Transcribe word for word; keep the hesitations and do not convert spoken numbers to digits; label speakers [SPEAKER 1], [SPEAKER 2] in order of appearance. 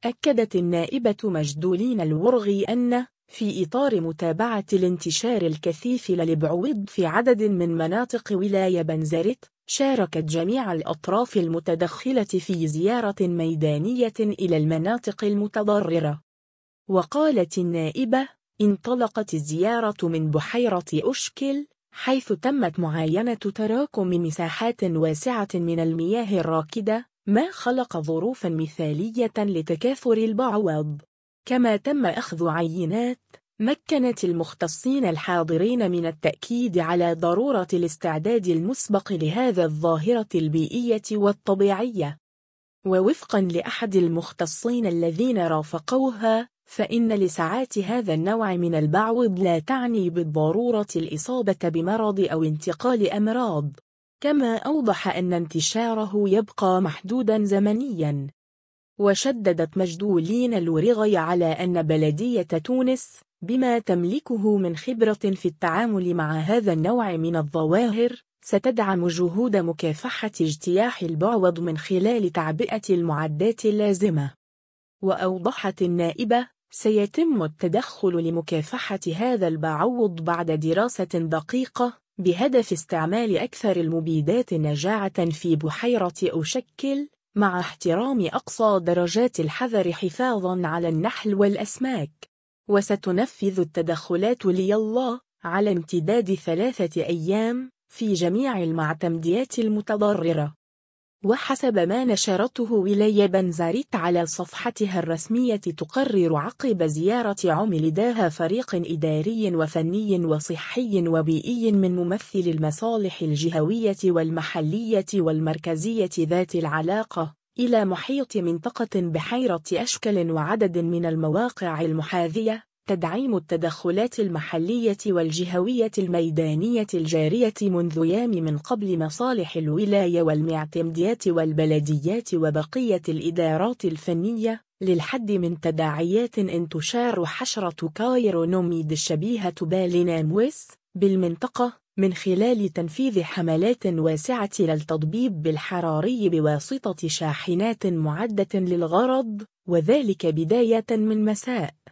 [SPEAKER 1] أكدت النائبة مجدولين الورغي أن في إطار متابعة الانتشار الكثيف للبعوض في عدد من مناطق ولاية بنزرت، شاركت جميع الأطراف المتدخلة في زيارة ميدانية إلى المناطق المتضررة. وقالت النائبة: انطلقت الزيارة من بحيرة أشكل، حيث تمت معاينة تراكم مساحات واسعة من المياه الراكدة، ما خلق ظروفا مثالية لتكاثر البعوض. كما تم أخذ عينات مكنت المختصين الحاضرين من التأكيد على ضرورة الاستعداد المسبق لهذا الظاهرة البيئية والطبيعية. ووفقا لأحد المختصين الذين رافقوها، فإن لساعات هذا النوع من البعوض لا تعني بالضرورة الإصابة بمرض أو انتقال أمراض، كما أوضح أن انتشاره يبقى محدودا زمنيا. وشددت مجدولين الورغي على أن بلدية تونس بما تملكه من خبرة في التعامل مع هذا النوع من الظواهر ستدعم جهود مكافحة اجتياح البعوض من خلال تعبئة المعدات اللازمة. وأوضحت النائبة: سيتم التدخل لمكافحة هذا البعوض بعد دراسة دقيقة بهدف استعمال أكثر المبيدات نجاعة في بحيرة أشكل، مع احترام أقصى درجات الحذر حفاظاً على النحل والأسماك. وستنفذ التدخلات ليالله على امتداد ثلاثة أيام في جميع المعتمديات المتضررة. وحسب ما نشرته ولاية بنزرت على صفحتها الرسمية، تقرر عقب زيارة عمل لديها فريق إداري وفني وصحي وبيئي من ممثل المصالح الجهوية والمحلية والمركزية ذات العلاقة إلى محيط منطقة بحيرة أشكل وعدد من المواقع المحاذية، تدعيم التدخلات المحلية والجهوية الميدانية الجارية منذ أيام من قبل مصالح الولاية والمعتمديات والبلديات وبقية الإدارات الفنية، للحد من تداعيات انتشار حشرة كايرونوميد الشبيهة باليناموس بالمنطقة، من خلال تنفيذ حملات واسعة للتضبيب بالحراري بواسطة شاحنات معدة للغرض، وذلك بداية من مساء